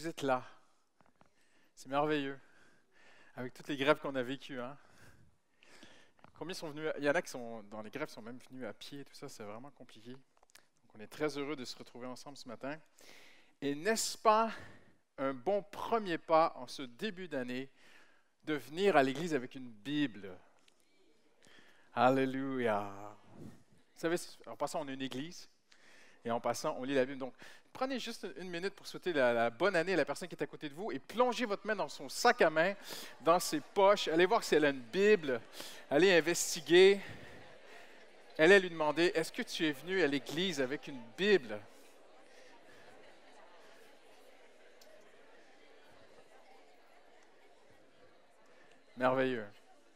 vous êtes là. C'est merveilleux. Avec toutes les grèves qu'on a vécues. Hein? Combien sont venus? Il y en a qui sont dans les grèves, sont même venus à pied. Tout ça, c'est vraiment compliqué. Donc, on est très heureux de se retrouver ensemble ce matin. Et n'est-ce pas un bon premier pas en ce début d'année de venir à l'église avec une Bible? Alléluia! Vous savez, en passant, on a une église. Et en passant, on lit la Bible. Donc, prenez juste une minute pour souhaiter la bonne année à la personne qui est à côté de vous et plongez votre main dans son sac à main, dans ses poches. Allez voir si elle a une Bible. Allez investiguer. Allez lui demander, est-ce que tu es venu à l'église avec une Bible? Merveilleux.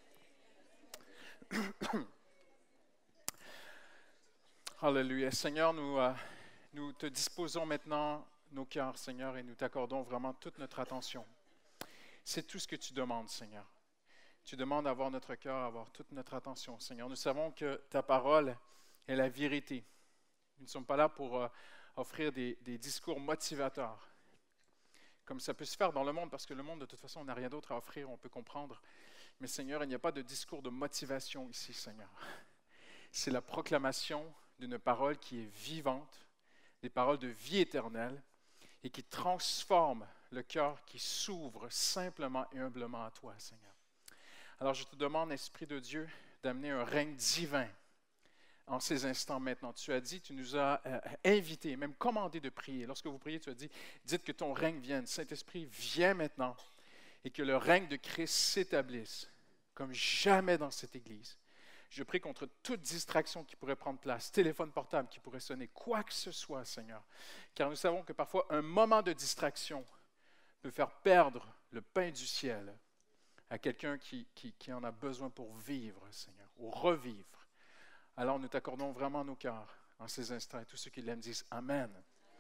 Alléluia. Seigneur, nous te disposons maintenant nos cœurs, Seigneur, et nous t'accordons vraiment toute notre attention. C'est tout ce que tu demandes, Seigneur. Tu demandes d'avoir notre cœur, avoir toute notre attention, Seigneur. Nous savons que ta parole est la vérité. Nous ne sommes pas là pour offrir des discours motivateurs, comme ça peut se faire dans le monde, parce que le monde, de toute façon, on n'a rien d'autre à offrir, on peut comprendre. Mais Seigneur, il n'y a pas de discours de motivation ici, Seigneur. C'est la proclamation d'une parole qui est vivante, des paroles de vie éternelle et qui transforme le cœur qui s'ouvre simplement et humblement à toi, Seigneur. Alors je te demande, Esprit de Dieu, d'amener un règne divin en ces instants maintenant. Tu as dit, tu nous as invités, même commandé de prier. Lorsque vous priez, tu as dit, dites que ton règne vienne. Saint-Esprit, viens maintenant et que le règne de Christ s'établisse comme jamais dans cette Église. Je prie contre toute distraction qui pourrait prendre place, téléphone portable qui pourrait sonner, quoi que ce soit, Seigneur. Car nous savons que parfois, un moment de distraction peut faire perdre le pain du ciel à quelqu'un qui en a besoin pour vivre, Seigneur, ou revivre. Alors, nous t'accordons vraiment nos cœurs en ces instants. Et tous ceux qui l'aiment disent Amen.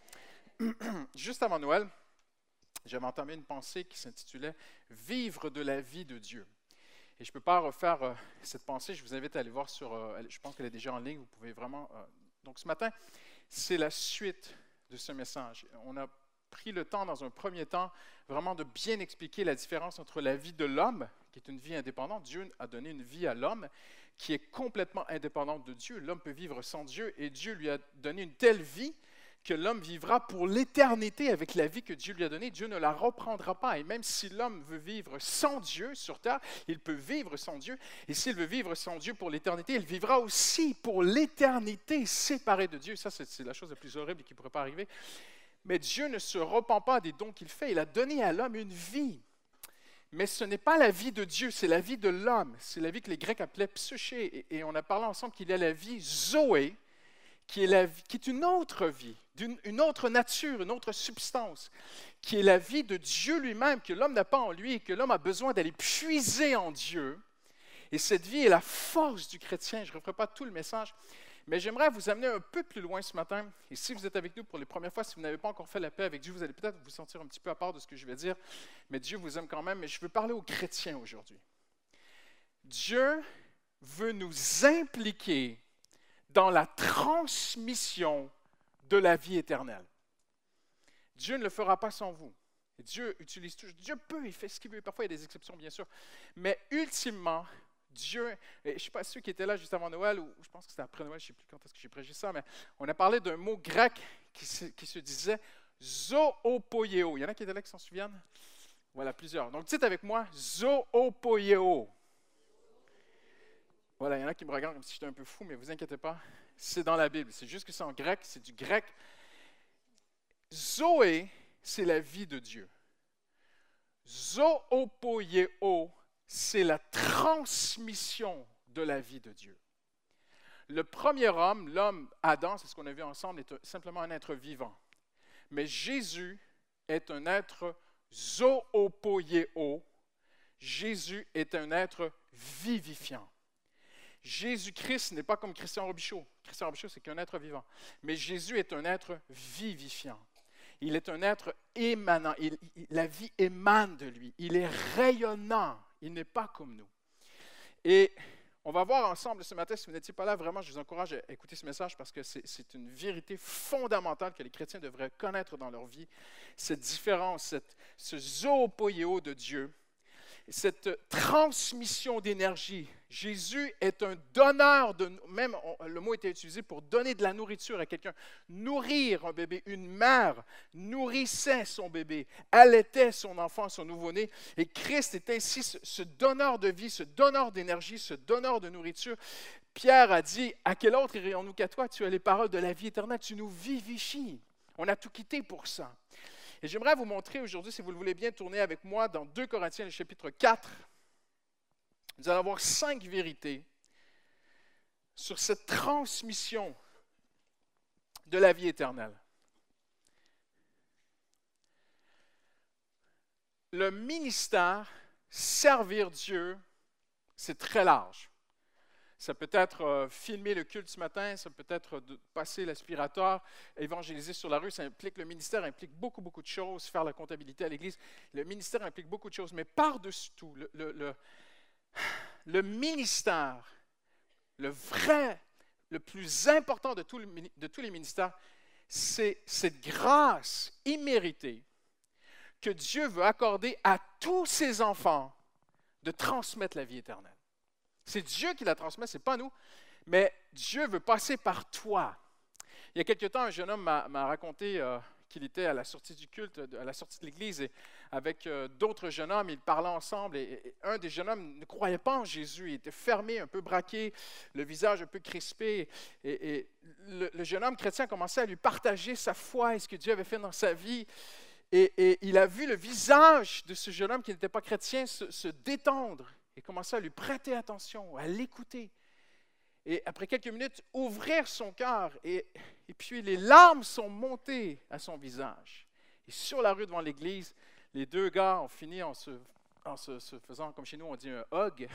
Juste avant Noël, j'avais entamé une pensée qui s'intitulait « Vivre de la vie de Dieu ». Et je ne peux pas refaire cette pensée, je vous invite à aller voir sur, je pense qu'elle est déjà en ligne, vous pouvez vraiment... Donc ce matin, c'est la suite de ce message. On a pris le temps, dans un premier temps, vraiment de bien expliquer la différence entre la vie de l'homme, qui est une vie indépendante. Dieu a donné une vie à l'homme qui est complètement indépendante de Dieu. L'homme peut vivre sans Dieu et Dieu lui a donné une telle vie que l'homme vivra pour l'éternité avec la vie que Dieu lui a donnée. Dieu ne la reprendra pas. Et même si l'homme veut vivre sans Dieu sur terre, il peut vivre sans Dieu. Et s'il veut vivre sans Dieu pour l'éternité, il vivra aussi pour l'éternité séparé de Dieu. Ça, c'est la chose la plus horrible qui ne pourrait pas arriver. Mais Dieu ne se repent pas des dons qu'il fait. Il a donné à l'homme une vie. Mais ce n'est pas la vie de Dieu, c'est la vie de l'homme. C'est la vie que les Grecs appelaient psyché. Et on a parlé ensemble qu'il y a la vie Zoé, qui est une autre vie, une autre nature, une autre substance, qui est la vie de Dieu lui-même, que l'homme n'a pas en lui et que l'homme a besoin d'aller puiser en Dieu. Et cette vie est la force du chrétien. Je ne referai pas tout le message, mais j'aimerais vous amener un peu plus loin ce matin. Et si vous êtes avec nous pour les premières fois, si vous n'avez pas encore fait la paix avec Dieu, vous allez peut-être vous sentir un petit peu à part de ce que je vais dire, mais Dieu vous aime quand même. Mais je veux parler aux chrétiens aujourd'hui. Dieu veut nous impliquer dans la transmission de la vie éternelle. Dieu ne le fera pas sans vous. Et Dieu utilise tout. Dieu peut, il fait ce qu'il veut. Parfois, il y a des exceptions, bien sûr. Mais ultimement, Dieu, et je ne sais pas ceux qui étaient là juste avant Noël, ou je pense que c'était après Noël, je ne sais plus quand est-ce que j'ai prêché ça, mais on a parlé d'un mot grec qui se disait zoopoieo. Il y en a qui étaient là qui s'en souviennent? Voilà, plusieurs. Donc, dites avec moi, zoopoieo. Voilà, il y en a qui me regardent comme si j'étais un peu fou, mais ne vous inquiétez pas, c'est dans la Bible. C'est juste que c'est en grec, c'est du grec. Zoé, c'est la vie de Dieu. Zoopoieo, c'est la transmission de la vie de Dieu. Le premier homme, l'homme Adam, c'est ce qu'on a vu ensemble, est simplement un être vivant. Mais Jésus est un être zoopoieo. Jésus est un être vivifiant. Jésus-Christ n'est pas comme Christian Robichaud. Christian Robichaud, c'est qu'un être vivant. Mais Jésus est un être vivifiant. Il est un être émanant. La vie émane de lui. Il est rayonnant. Il n'est pas comme nous. Et On va voir ensemble ce matin, si vous n'étiez pas là, vraiment, je vous encourage à écouter ce message parce que c'est une vérité fondamentale que les chrétiens devraient connaître dans leur vie. Cette différence, ce zoopoieo de Dieu, cette transmission d'énergie. Jésus est un donneur, même le mot était utilisé pour donner de la nourriture à quelqu'un. Nourrir un bébé, une mère nourrissait son bébé, allaitait son enfant, son nouveau-né. Et Christ est ainsi ce donneur de vie, ce donneur d'énergie, ce donneur de nourriture. Pierre a dit, à quel autre irions-nous qu'à toi? Tu as les paroles de la vie éternelle, tu nous vivifies. On a tout quitté pour ça. Et j'aimerais vous montrer aujourd'hui, si vous le voulez bien, tourner avec moi dans 2 Corinthiens, le chapitre 4. Nous allons avoir 5 vérités sur cette transmission de la vie éternelle. Le ministère, servir Dieu, c'est très large. Ça peut être filmer le culte ce matin, ça peut être passer l'aspirateur, évangéliser sur la rue. Le ministère implique beaucoup, beaucoup de choses. Faire la comptabilité à l'Église, le ministère implique beaucoup de choses. Mais par-dessus tout, le ministère, le plus important de tous les ministères, c'est cette grâce imméritée que Dieu veut accorder à tous ses enfants de transmettre la vie éternelle. C'est Dieu qui la transmet, ce n'est pas nous, mais Dieu veut passer par toi. Il y a quelque temps, un jeune homme m'a raconté qu'il était à la sortie du culte, à la sortie de l'église, et avec d'autres jeunes hommes, ils parlaient ensemble, et un des jeunes hommes ne croyait pas en Jésus, il était fermé, un peu braqué, le visage un peu crispé, et le jeune homme chrétien commençait à lui partager sa foi et ce que Dieu avait fait dans sa vie, et il a vu le visage de ce jeune homme qui n'était pas chrétien se détendre, et commencer à lui prêter attention, à l'écouter. Et après quelques minutes, ouvrir son cœur. Et puis les larmes sont montées à son visage. Et sur la rue devant l'église, les deux gars ont fini en se faisant, comme chez nous on dit un hug,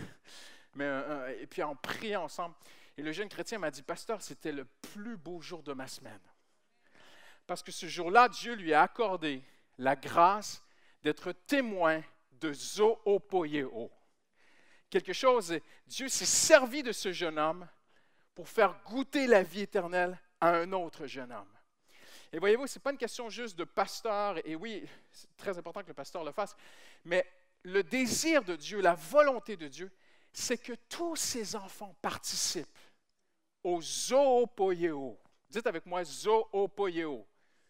et puis en priant ensemble. Et le jeune chrétien m'a dit, pasteur, c'était le plus beau jour de ma semaine. Parce que ce jour-là, Dieu lui a accordé la grâce d'être témoin de zoopoieo. Quelque chose, Dieu s'est servi de ce jeune homme pour faire goûter la vie éternelle à un autre jeune homme. Et voyez-vous, ce n'est pas une question juste de pasteur, et oui, c'est très important que le pasteur le fasse, mais le désir de Dieu, la volonté de Dieu, c'est que tous ses enfants participent au zoopoieo. Dites avec moi, zoopoieo.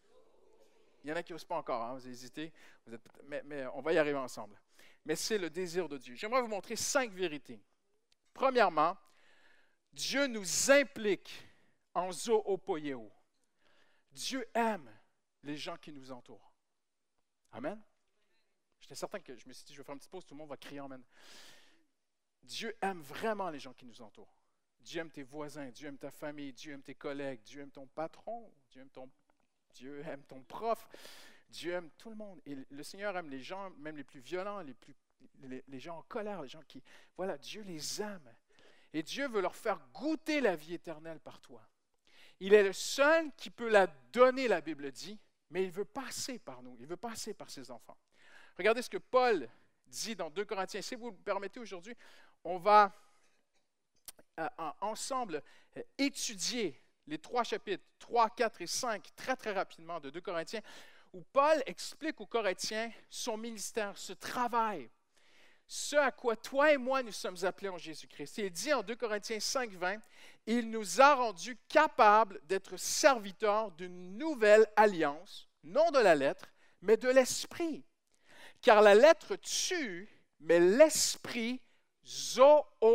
Il y en a qui n'osent pas encore, hein, vous hésitez, mais on va y arriver ensemble. Mais c'est le désir de Dieu. J'aimerais vous montrer 5 vérités. Premièrement, Dieu nous implique en zoopoieo. Dieu aime les gens qui nous entourent. Amen? J'étais certain que je me suis dit, je vais faire une petite pause, tout le monde va crier Amen. Dieu aime vraiment les gens qui nous entourent. Dieu aime tes voisins, Dieu aime ta famille, Dieu aime tes collègues, Dieu aime ton patron, Dieu aime ton prof. Dieu aime tout le monde. Et le Seigneur aime les gens, même les plus violents, les gens en colère, les gens qui... Voilà, Dieu les aime. Et Dieu veut leur faire goûter la vie éternelle par toi. Il est le seul qui peut la donner, la Bible dit, mais il veut passer par nous. Il veut passer par ses enfants. Regardez ce que Paul dit dans 2 Corinthiens. Si vous le permettez aujourd'hui, on va ensemble étudier les 3 chapitres, 3, 4 et 5, très très rapidement de 2 Corinthiens, où Paul explique aux Corinthiens son ministère, ce travail, ce à quoi toi et moi nous sommes appelés en Jésus-Christ. Il dit en 2 Corinthiens 5, 20, « Il nous a rendus capables d'être serviteurs d'une nouvelle alliance, non de la lettre, mais de l'esprit. Car la lettre tue, mais l'esprit zoopoieo. »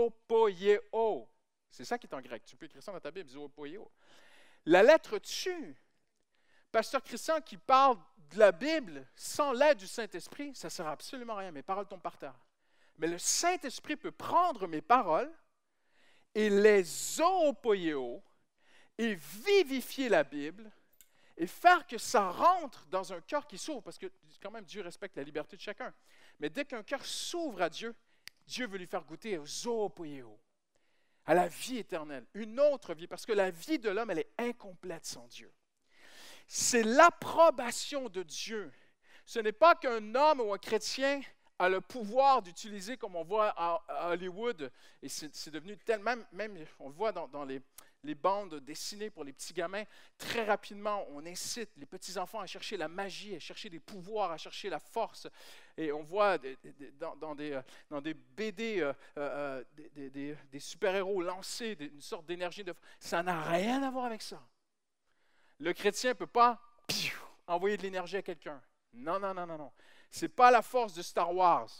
C'est ça qui est en grec. Tu peux écrire ça dans ta Bible, zoopoieo. La lettre tue. Pasteur Christian qui parle de la Bible sans l'aide du Saint-Esprit, ça ne sert absolument à rien. Mes paroles tombent par terre. Mais le Saint-Esprit peut prendre mes paroles et les zoopoieo et vivifier la Bible et faire que ça rentre dans un cœur qui s'ouvre. Parce que quand même, Dieu respecte la liberté de chacun. Mais dès qu'un cœur s'ouvre à Dieu, Dieu veut lui faire goûter au zoopoieo, à la vie éternelle, une autre vie. Parce que la vie de l'homme, elle est incomplète sans Dieu. C'est l'approbation de Dieu. Ce n'est pas qu'un homme ou un chrétien a le pouvoir d'utiliser, comme on voit à Hollywood, et c'est devenu tellement, même on le voit dans les bandes dessinées pour les petits gamins, très rapidement, on incite les petits-enfants à chercher la magie, à chercher des pouvoirs, à chercher la force. Et on voit dans des BD des super-héros lancer une sorte d'énergie. Ça n'a rien à voir avec ça. Le chrétien ne peut pas envoyer de l'énergie à quelqu'un. Non, non, non, non, non. Ce n'est pas la force de Star Wars.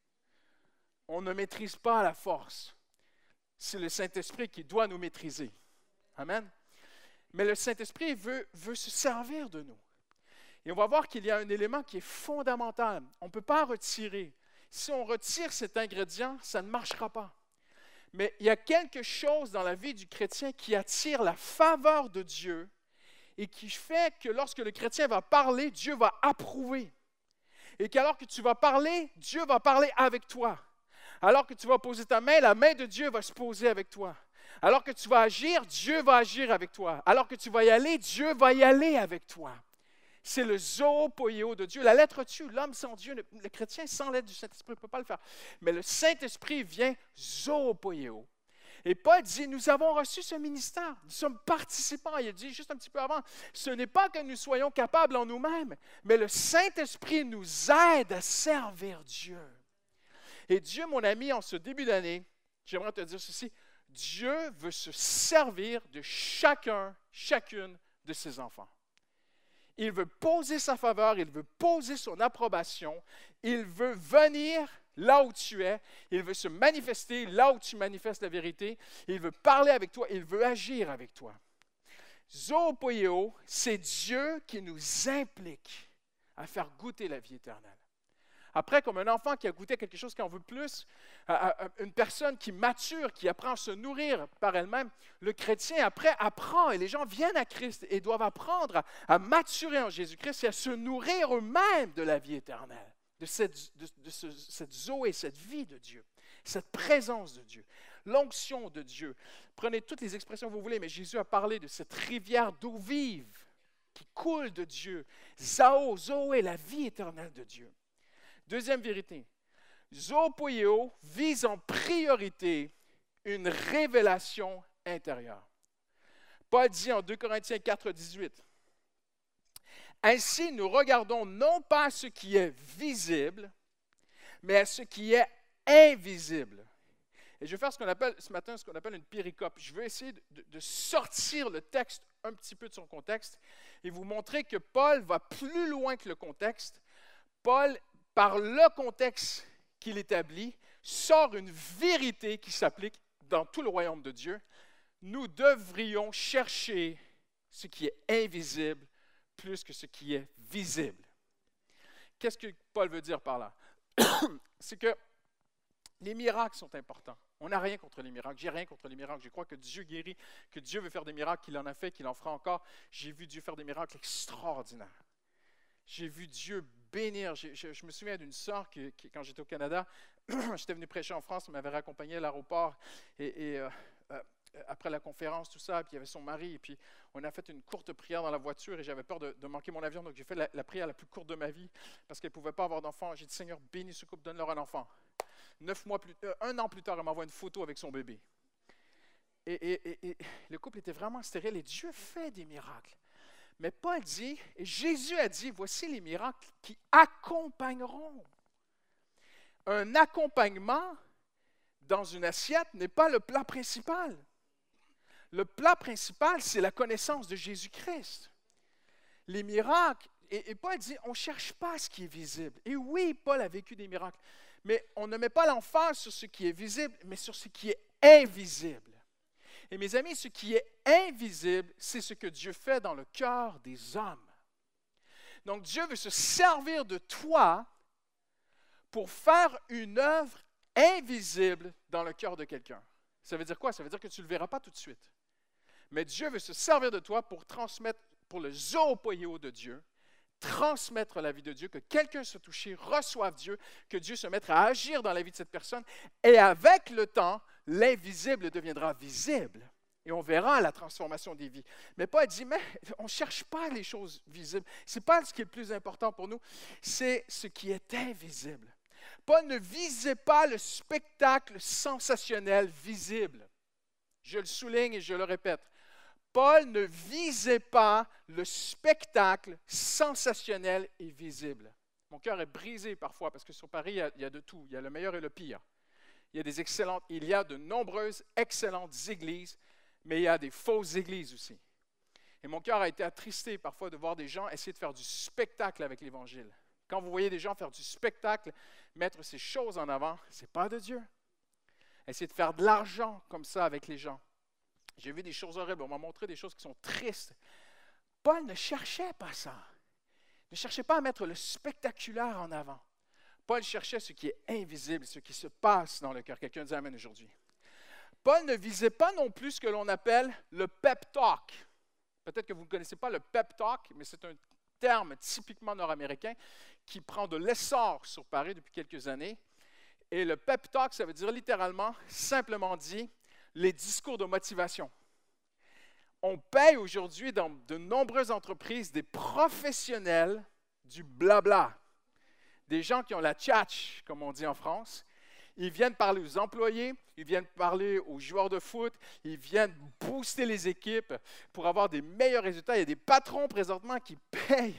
On ne maîtrise pas la force. C'est le Saint-Esprit qui doit nous maîtriser. Amen. Mais le Saint-Esprit veut se servir de nous. Et on va voir qu'il y a un élément qui est fondamental. On ne peut pas retirer. Si on retire cet ingrédient, ça ne marchera pas. Mais il y a quelque chose dans la vie du chrétien qui attire la faveur de Dieu et qui fait que lorsque le chrétien va parler, Dieu va approuver. Et qu'alors que tu vas parler, Dieu va parler avec toi. Alors que tu vas poser ta main, la main de Dieu va se poser avec toi. Alors que tu vas agir, Dieu va agir avec toi. Alors que tu vas y aller, Dieu va y aller avec toi. C'est le zoopoieo de Dieu. La lettre tue, l'homme sans Dieu, le chrétien sans l'aide du Saint-Esprit ne peut pas le faire. Mais le Saint-Esprit vient zoopoieo. Et Paul dit, nous avons reçu ce ministère, nous sommes participants. Il a dit juste un petit peu avant, ce n'est pas que nous soyons capables en nous-mêmes, mais le Saint-Esprit nous aide à servir Dieu. Et Dieu, mon ami, en ce début d'année, j'aimerais te dire ceci, Dieu veut se servir de chacune de ses enfants. Il veut poser sa faveur, il veut poser son approbation, il veut venir là où tu es, il veut se manifester là où tu manifestes la vérité, il veut parler avec toi, il veut agir avec toi. Zoopoieo, c'est Dieu qui nous implique à faire goûter la vie éternelle. Après, comme un enfant qui a goûté quelque chose qui en veut plus, une personne qui mature, qui apprend à se nourrir par elle-même, le chrétien, après, apprend, et les gens viennent à Christ et doivent apprendre à maturer en Jésus-Christ et à se nourrir eux-mêmes de la vie éternelle, de cette zoé, cette vie de Dieu, cette présence de Dieu, l'onction de Dieu. Prenez toutes les expressions que vous voulez, mais Jésus a parlé de cette rivière d'eau vive qui coule de Dieu. Zao, Zoé, la vie éternelle de Dieu. Deuxième vérité, zoopoieo vise en priorité une révélation intérieure. Paul dit en 2 Corinthiens 4, 18, « Ainsi nous regardons non pas à ce qui est visible, mais à ce qui est invisible. » Et je vais faire ce matin ce qu'on appelle une péricope. Je veux essayer de sortir le texte un petit peu de son contexte et vous montrer que Paul va plus loin que le contexte. Paul, par le contexte qu'il établit, sort une vérité qui s'applique dans tout le royaume de Dieu. Nous devrions chercher ce qui est invisible plus que ce qui est visible. Qu'est-ce que Paul veut dire par là? C'est que les miracles sont importants. On n'a rien contre les miracles. J'ai rien contre les miracles. Je crois que Dieu guérit, que Dieu veut faire des miracles, qu'il en a fait, qu'il en fera encore. J'ai vu Dieu faire des miracles extraordinaires. J'ai vu Dieu bénir. Je me souviens d'une sœur qui, quand j'étais au Canada, j'étais venu prêcher en France, elle m'avait raccompagné à l'aéroport et après la conférence, tout ça, puis il y avait son mari, et puis on a fait une courte prière dans la voiture et j'avais peur de manquer mon avion, donc j'ai fait la prière la plus courte de ma vie parce qu'elle ne pouvait pas avoir d'enfant. J'ai dit, Seigneur, bénis ce couple, donne-leur un enfant. 1 an plus tard, elle m'envoie une photo avec son bébé. Et le couple était vraiment stérile et Dieu fait des miracles. Mais Paul dit, et Jésus a dit, voici les miracles qui accompagneront. Un accompagnement dans une assiette n'est pas le plat principal. Le plat principal, c'est la connaissance de Jésus-Christ. Les miracles, et Paul dit, on ne cherche pas ce qui est visible. Et oui, Paul a vécu des miracles, mais on ne met pas l'emphase sur ce qui est visible, mais sur ce qui est invisible. Et mes amis, ce qui est invisible, c'est ce que Dieu fait dans le cœur des hommes. Donc Dieu veut se servir de toi pour faire une œuvre invisible dans le cœur de quelqu'un. Ça veut dire quoi? Ça veut dire que tu ne le verras pas tout de suite. Mais Dieu veut se servir de toi pour transmettre, pour le zoopoieo de Dieu, transmettre la vie de Dieu, que quelqu'un se touche, reçoive Dieu, que Dieu se mette à agir dans la vie de cette personne. Et avec le temps, l'invisible deviendra visible. Et on verra la transformation des vies. Mais Paul dit, mais on ne cherche pas les choses visibles. Ce n'est pas ce qui est le plus important pour nous, c'est ce qui est invisible. Paul ne visait pas le spectacle sensationnel visible. Je le souligne et je le répète. Paul ne visait pas le spectacle sensationnel et visible. Mon cœur est brisé parfois parce que sur Paris, il y a de tout. Il y a le meilleur et le pire. Il y a de nombreuses excellentes églises, mais il y a des fausses églises aussi. Et mon cœur a été attristé parfois de voir des gens essayer de faire du spectacle avec l'Évangile. Quand vous voyez des gens faire du spectacle, mettre ces choses en avant, ce n'est pas de Dieu. Essayer de faire de l'argent comme ça avec les gens. J'ai vu des choses horribles, on m'a montré des choses qui sont tristes. Paul ne cherchait pas ça. Ne cherchait pas à mettre le spectaculaire en avant. Paul cherchait ce qui est invisible, ce qui se passe dans le cœur. Quelqu'un dit Amen aujourd'hui. Paul ne visait pas non plus ce que l'on appelle le pep talk. Peut-être que vous ne connaissez pas le pep talk, mais c'est un terme typiquement nord-américain qui prend de l'essor sur Paris depuis quelques années. Et le pep talk, ça veut dire littéralement, simplement dit, les discours de motivation. On paye aujourd'hui dans de nombreuses entreprises des professionnels du blabla. Des gens qui ont la tchatch, comme on dit en France. Ils viennent parler aux employés, ils viennent parler aux joueurs de foot, ils viennent booster les équipes pour avoir des meilleurs résultats. Il y a des patrons présentement qui payent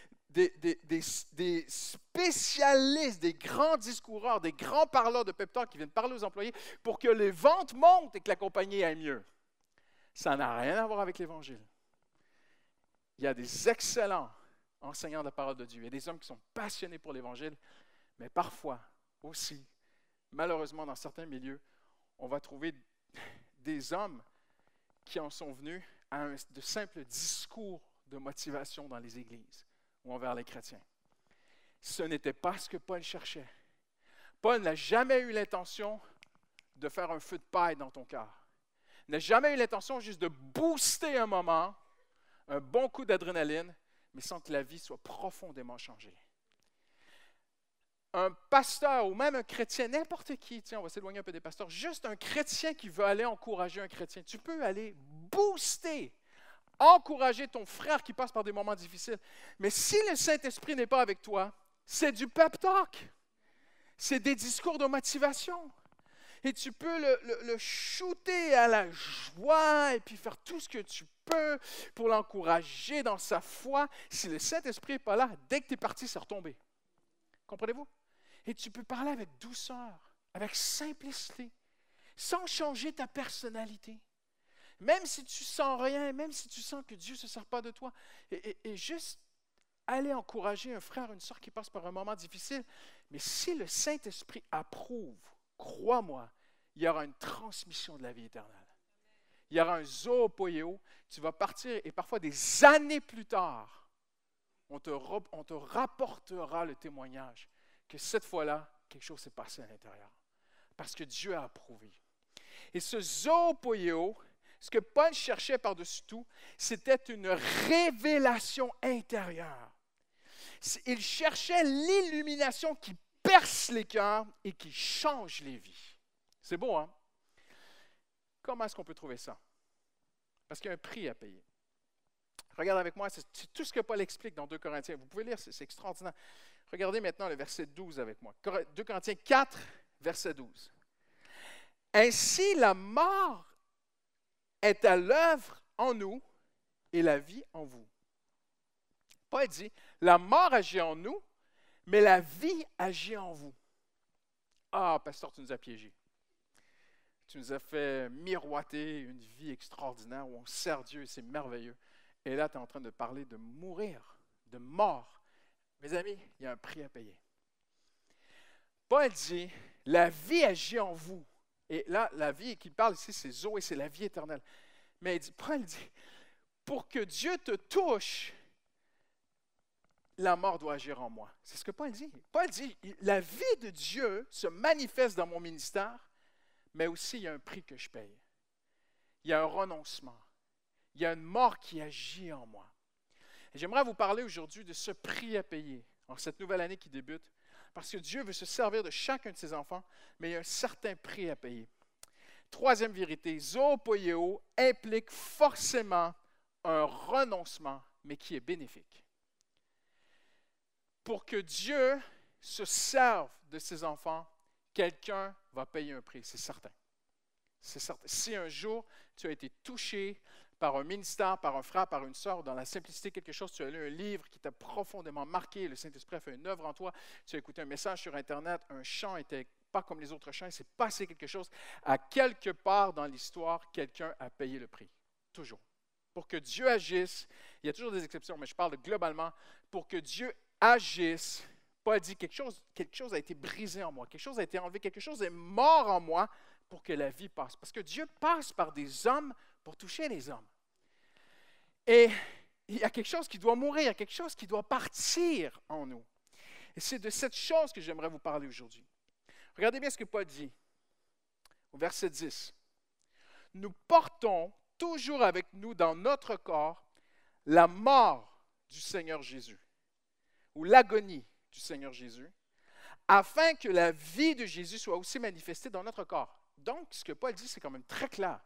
des spécialistes, des grands discoureurs, des grands parleurs de pep talk qui viennent parler aux employés pour que les ventes montent et que la compagnie aille mieux. Ça n'a rien à voir avec l'Évangile. Il y a des excellents enseignants de la parole de Dieu. Il y a des hommes qui sont passionnés pour l'Évangile, mais parfois aussi, malheureusement, dans certains milieux, on va trouver des hommes qui en sont venus à de simples discours de motivation dans les églises ou envers les chrétiens. Ce n'était pas ce que Paul cherchait. Paul n'a jamais eu l'intention de faire un feu de paille dans ton cœur. Il n'a jamais eu l'intention juste de booster un moment, un bon coup d'adrénaline, mais sans que la vie soit profondément changée. Un pasteur ou même un chrétien, n'importe qui, tiens, on va s'éloigner un peu des pasteurs, juste un chrétien qui veut aller encourager un chrétien, tu peux aller booster, encourager ton frère qui passe par des moments difficiles. Mais si le Saint-Esprit n'est pas avec toi, c'est du pep talk, c'est des discours de motivation. Et tu peux le shooter à la joie et puis faire tout ce que tu peux pour l'encourager dans sa foi. Si le Saint-Esprit n'est pas là, dès que tu es parti, c'est retombé. Comprenez-vous? Et tu peux parler avec douceur, avec simplicité, sans changer ta personnalité. Même si tu sens rien, même si tu sens que Dieu ne se sert pas de toi, et juste aller encourager un frère, une sœur qui passe par un moment difficile. Mais si le Saint-Esprit approuve, crois-moi, il y aura une transmission de la vie éternelle. Il y aura un zoopoieo, tu vas partir et parfois des années plus tard, on te rapportera le témoignage que cette fois-là, quelque chose s'est passé à l'intérieur. Parce que Dieu a approuvé. Et ce zoopoieo, ce que Paul cherchait par-dessus tout, c'était une révélation intérieure. Il cherchait l'illumination qui perce les cœurs et qui change les vies. C'est beau, hein? Comment est-ce qu'on peut trouver ça? Parce qu'il y a un prix à payer. Regarde avec moi, c'est tout ce que Paul explique dans 2 Corinthiens. Vous pouvez lire, c'est extraordinaire. Regardez maintenant le verset 12 avec moi. 2 Corinthiens 4, verset 12. Ainsi, la mort est à l'œuvre en nous et la vie en vous. Paul dit, la mort agit en nous, mais la vie agit en vous. Ah, pasteur, tu nous as piégés. Tu nous as fait miroiter une vie extraordinaire où on sert Dieu et c'est merveilleux. Et là, tu es en train de parler de mourir, de mort. Mes amis, il y a un prix à payer. Paul dit, la vie agit en vous. Et là, la vie qu'il parle ici, c'est Zoé, c'est la vie éternelle. Mais Paul dit, pour que Dieu te touche, la mort doit agir en moi. C'est ce que Paul dit. Paul dit, la vie de Dieu se manifeste dans mon ministère, mais aussi il y a un prix que je paye. Il y a un renoncement. Il y a une mort qui agit en moi. Et j'aimerais vous parler aujourd'hui de ce prix à payer en cette nouvelle année qui débute, parce que Dieu veut se servir de chacun de ses enfants, mais il y a un certain prix à payer. Troisième vérité, zoopoieo implique forcément un renoncement, mais qui est bénéfique. Pour que Dieu se servent de ces enfants, quelqu'un va payer un prix, c'est certain. C'est certain. Si un jour tu as été touché par un ministère, par un frère, par une sœur, dans la simplicité quelque chose, tu as lu un livre qui t'a profondément marqué, le Saint-Esprit a fait une œuvre en toi, tu as écouté un message sur Internet, un chant n'était pas comme les autres chants, il s'est passé quelque chose, à quelque part dans l'histoire, quelqu'un a payé le prix. Toujours. Pour que Dieu agisse, il y a toujours des exceptions, mais je parle globalement, pour que Dieu agisse, Paul dit quelque chose a été brisé en moi, quelque chose a été enlevé, quelque chose est mort en moi pour que la vie passe. Parce que Dieu passe par des hommes pour toucher les hommes. Et il y a quelque chose qui doit mourir, il y a quelque chose qui doit partir en nous. Et c'est de cette chose que j'aimerais vous parler aujourd'hui. Regardez bien ce que Paul dit au verset 10. Nous portons toujours avec nous dans notre corps la mort du Seigneur Jésus, ou l'agonie du Seigneur Jésus, afin que la vie de Jésus soit aussi manifestée dans notre corps. Donc, ce que Paul dit, c'est quand même très clair.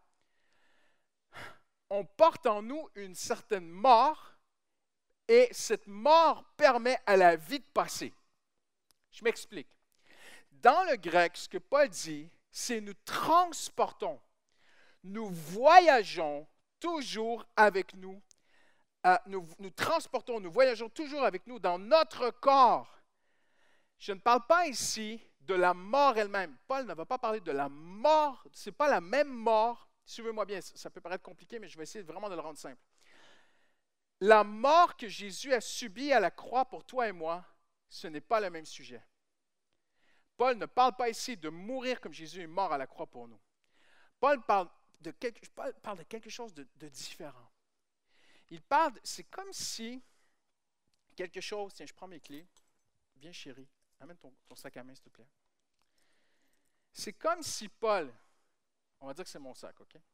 On porte en nous une certaine mort, et cette mort permet à la vie de passer. Je m'explique. Dans le grec, ce que Paul dit, c'est nous transportons, nous voyageons toujours avec nous, nous transportons, nous voyageons toujours avec nous dans notre corps. Je ne parle pas ici de la mort elle-même. Paul ne va pas parler de la mort, ce n'est pas la même mort. Suivez-moi bien, ça peut paraître compliqué, mais je vais essayer vraiment de le rendre simple. La mort que Jésus a subie à la croix pour toi et moi, ce n'est pas le même sujet. Paul ne parle pas ici de mourir comme Jésus est mort à la croix pour nous. Paul parle de quelque chose de différent. Il parle, c'est comme si quelque chose, tiens, je prends mes clés, viens chérie, amène ton sac à main s'il te plaît. C'est comme si Paul, on va dire que c'est mon sac, ok?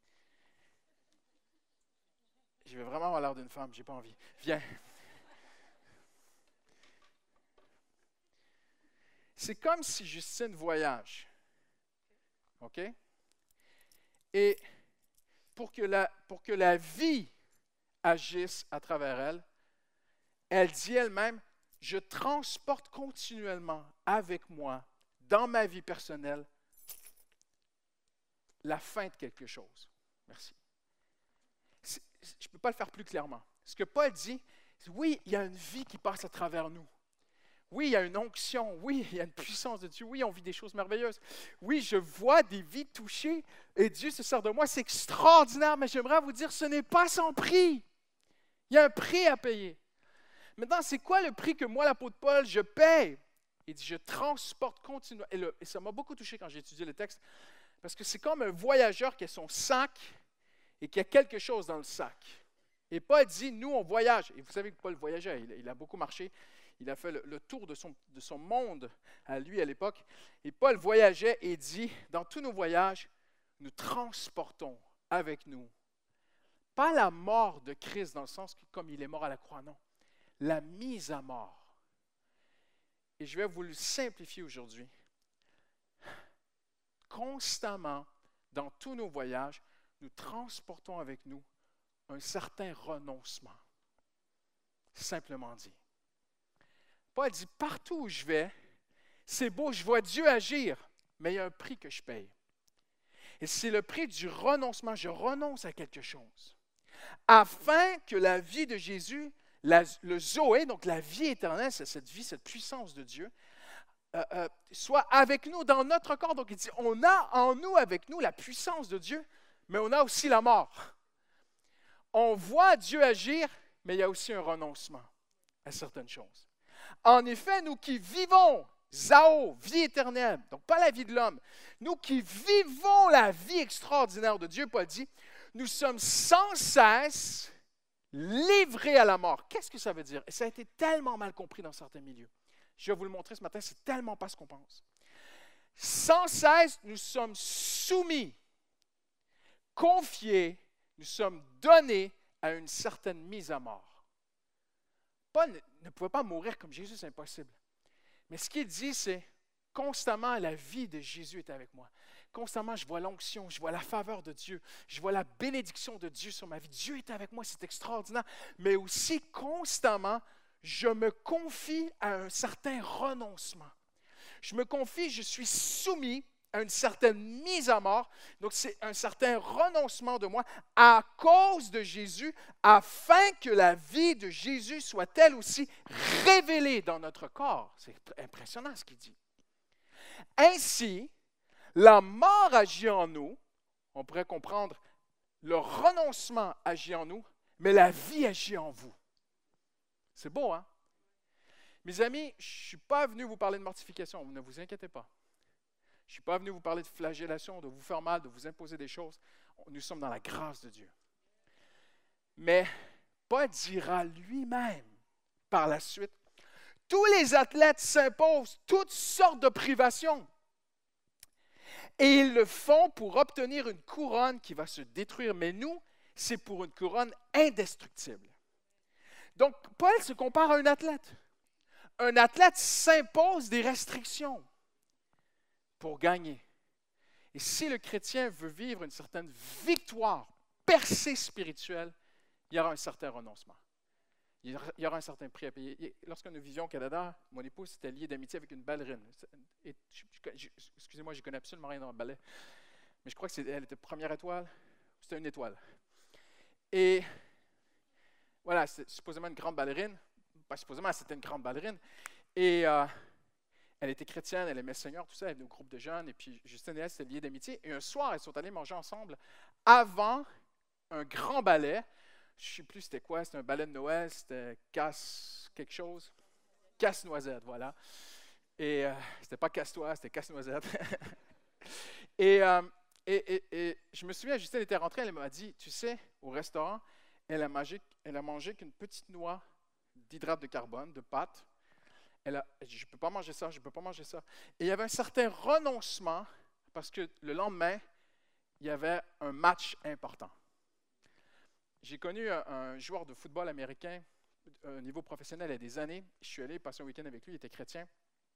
Je vais vraiment avoir l'air d'une femme, j'ai pas envie. Viens. C'est comme si Justine voyage. OK? Et pour que la vie agisse à travers elle, elle dit elle-même, je transporte continuellement avec moi, dans ma vie personnelle, la fin de quelque chose. Merci. Je ne peux pas le faire plus clairement. Ce que Paul dit, c'est oui, il y a une vie qui passe à travers nous. Oui, il y a une onction. Oui, il y a une puissance de Dieu. Oui, on vit des choses merveilleuses. Oui, je vois des vies touchées et Dieu se sert de moi. C'est extraordinaire, mais j'aimerais vous dire, ce n'est pas sans prix. Il y a un prix à payer. Maintenant, c'est quoi le prix que moi, l'apôtre Paul, je paye? Il dit, je transporte continuellement. Et ça m'a beaucoup touché quand j'ai étudié le texte, parce que c'est comme un voyageur qui a son sac et qui a quelque chose dans le sac. Et Paul dit, nous, on voyage. Et vous savez que Paul voyageait, il a beaucoup marché. Il a fait le tour de son monde à lui à l'époque. Et Paul voyageait et dit, dans tous nos voyages, nous transportons avec nous, pas la mort de Christ dans le sens que comme il est mort à la croix, non, la mise à mort. Et je vais vous le simplifier aujourd'hui. Constamment, dans tous nos voyages, nous transportons avec nous un certain renoncement. Simplement dit. Paul dit, partout où je vais, c'est beau, je vois Dieu agir, mais il y a un prix que je paye. Et c'est le prix du renoncement. Je renonce à quelque chose. Afin que la vie de Jésus, le Zoé, donc la vie éternelle, c'est cette vie, cette puissance de Dieu, soit avec nous dans notre corps. Donc il dit, on a en nous, avec nous, la puissance de Dieu, mais on a aussi la mort. On voit Dieu agir, mais il y a aussi un renoncement à certaines choses. En effet, nous qui vivons, Zao, vie éternelle, donc pas la vie de l'homme, nous qui vivons la vie extraordinaire de Dieu, Paul dit, nous sommes sans cesse livrés à la mort. Qu'est-ce que ça veut dire? Et ça a été tellement mal compris dans certains milieux. Je vais vous le montrer ce matin, c'est tellement pas ce qu'on pense. Sans cesse, nous sommes soumis, confiés, nous sommes donnés à une certaine mise à mort. Paul ne pouvait pas mourir comme Jésus, c'est impossible. Mais ce qu'il dit, c'est constamment la vie de Jésus est avec moi. Constamment, je vois l'onction, je vois la faveur de Dieu, je vois la bénédiction de Dieu sur ma vie. Dieu est avec moi, c'est extraordinaire. Mais aussi, constamment, je me confie à un certain renoncement. Je me confie, je suis soumis à une certaine mise à mort. Donc, c'est un certain renoncement de moi à cause de Jésus, afin que la vie de Jésus soit elle aussi révélée dans notre corps. C'est impressionnant ce qu'il dit. Ainsi, la mort agit en nous. On pourrait comprendre, le renoncement agit en nous, mais la vie agit en vous. C'est beau, hein? Mes amis, je ne suis pas venu vous parler de mortification, ne vous inquiétez pas. Je ne suis pas venu vous parler de flagellation, de vous faire mal, de vous imposer des choses. Nous sommes dans la grâce de Dieu. Mais Paul dira lui-même par la suite, tous les athlètes s'imposent toutes sortes de privations. Et ils le font pour obtenir une couronne qui va se détruire. Mais nous, c'est pour une couronne indestructible. Donc, Paul se compare à un athlète. Un athlète s'impose des restrictions pour gagner. Et si le chrétien veut vivre une certaine victoire, percée spirituelle, il y aura un certain renoncement. Il y aura un certain prix à payer. Lorsque nous vivions au Canada, mon épouse était liée d'amitié avec une ballerine. Excusez-moi, je ne connais absolument rien dans le ballet, mais je crois qu'elle était première étoile. C'était une étoile. Et voilà, c'est supposément une grande ballerine. Pas supposément, c'était une grande ballerine. Et elle était chrétienne, elle aimait le Seigneur, tout ça. Elle venait au groupe de jeunes. Et puis, Justine et elle, c'était liés d'amitié. Et un soir, elles sont allées manger ensemble avant un grand ballet. Je ne sais plus c'était quoi, c'était un ballet de Noël, c'était casse quelque chose. Casse-noisette, voilà. Et c'était pas casse-toi, c'était casse-noisette. et je me souviens, Justine était rentrée, elle m'a dit, tu sais, au restaurant, elle a mangé qu'une petite noix d'hydrate de carbone, de pâte. Je ne peux pas manger ça, je ne peux pas manger ça. Et il y avait un certain renoncement parce que le lendemain, il y avait un match important. J'ai connu un joueur de football américain au niveau professionnel il y a des années. Je suis allé passer un week-end avec lui, il était chrétien.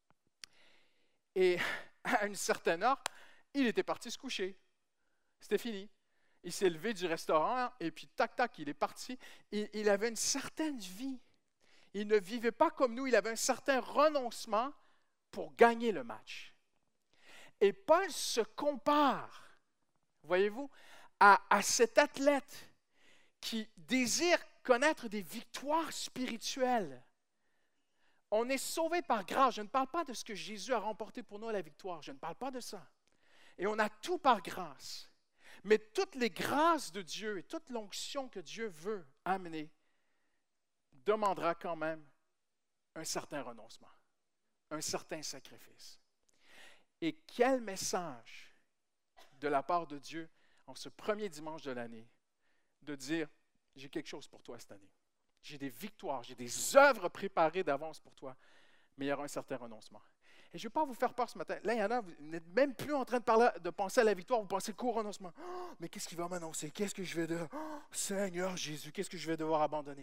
Et à une certaine heure, il était parti se coucher. C'était fini. Il s'est levé du restaurant et puis tac, tac, il est parti. Il avait une certaine vie. Il ne vivait pas comme nous, il avait un certain renoncement pour gagner le match. Et Paul se compare, voyez-vous, à cet athlète qui désire connaître des victoires spirituelles. On est sauvé par grâce. Je ne parle pas de ce que Jésus a remporté pour nous à la victoire. Je ne parle pas de ça. Et on a tout par grâce. Mais toutes les grâces de Dieu et toute l'onction que Dieu veut amener demandera quand même un certain renoncement, un certain sacrifice. Et quel message de la part de Dieu en ce premier dimanche de l'année de dire, j'ai quelque chose pour toi cette année. J'ai des victoires, j'ai des œuvres préparées d'avance pour toi, mais il y aura un certain renoncement. Et je ne vais pas vous faire peur ce matin. Là, il y en a, vous n'êtes même plus en train de penser à la victoire, vous pensez qu'au renoncement. Oh, mais qu'est-ce qu'il va m'annoncer? Qu'est-ce que je vais devoir... Oh, Seigneur Jésus, qu'est-ce que je vais devoir abandonner?